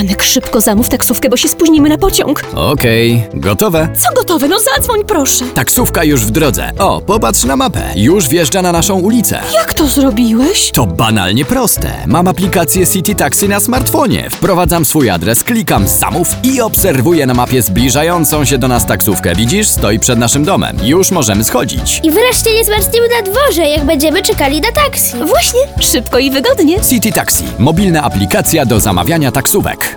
Janek, szybko zamów taksówkę, bo się spóźnimy na pociąg. Okej, gotowe? Co gotowe? No zadzwoń proszę. Taksówka już w drodze. O, popatrz na mapę. Już wjeżdża na naszą ulicę. Jak to zrobiłeś? To banalnie proste. Mam aplikację City Taxi na smartfonie. Wprowadzam swój adres, klikam zamów i obserwuję na mapie zbliżającą się do nas taksówkę. Widzisz? Stoi przed naszym domem. Już możemy schodzić. I wreszcie nie zmarzniemy na dworze, jak będziemy czekali na taksi. Właśnie, szybko i wygodnie. City Taxi. Mobilna aplikacja do zamawiania taksówek.